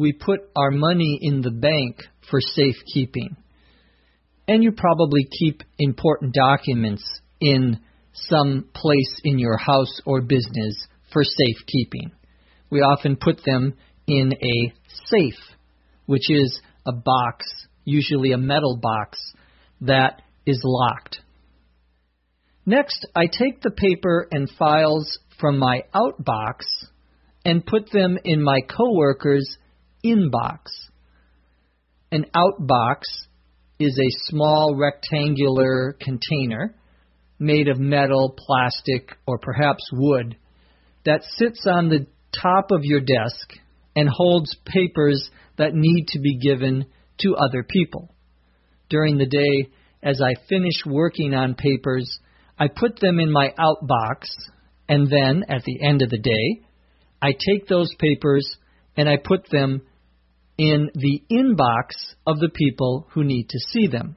we put our money in the bank for safekeeping. And you probably keep important documents in some place in your house or business for safekeeping. We often put them in a safe, which is a box, usually a metal box, that is locked. Next, I take the paper and files from my outbox and put them in my coworker's inbox. An outbox is a small rectangular container made of metal, plastic, or perhaps wood that sits on the top of your desk and holds papers that need to be given to other people. During the day, as I finish working on papers, I put them in my outbox, and then, at the end of the day, I take those papers and I put them in the inbox of the people who need to see them.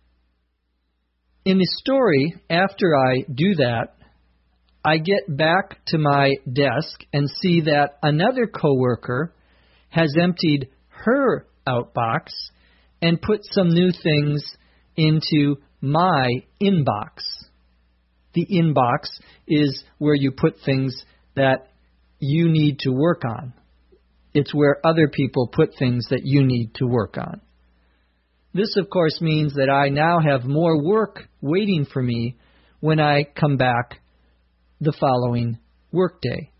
In the story, after I do that, I get back to my desk and see that another coworker has emptied her outbox and put some new things into my inbox. The inbox is where you put things that you need to work on. It's where other people put things that you need to work on. This, of course, means that I now have more work waiting for me when I come back the following workday.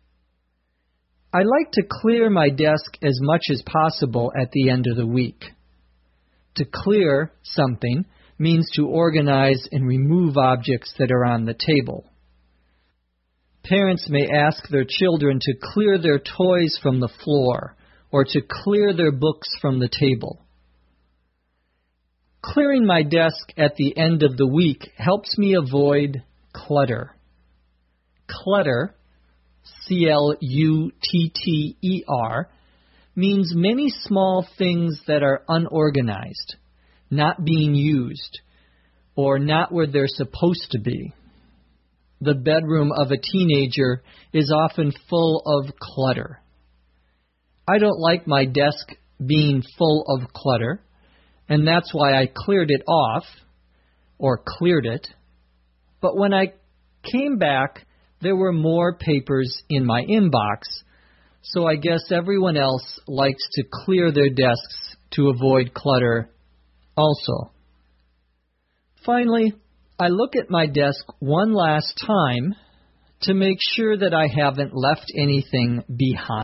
I like to clear my desk as much as possible at the end of the week. To clear something means to organize and remove objects that are on the table. Parents may ask their children to clear their toys from the floor or to clear their books from the table. Clearing my desk at the end of the week helps me avoid clutter. Clutter, C-L-U-T-T-E-R, means many small things that are unorganized, not being used, or not where they're supposed to be. The bedroom of a teenager is often full of clutter. I don't like my desk being full of clutter, and that's why I cleared it off, or cleared it. But when I came back, there were more papers in my inbox, so I guess everyone else likes to clear their desks to avoid clutter also. Finally, I look at my desk one last time to make sure that I haven't left anything behind.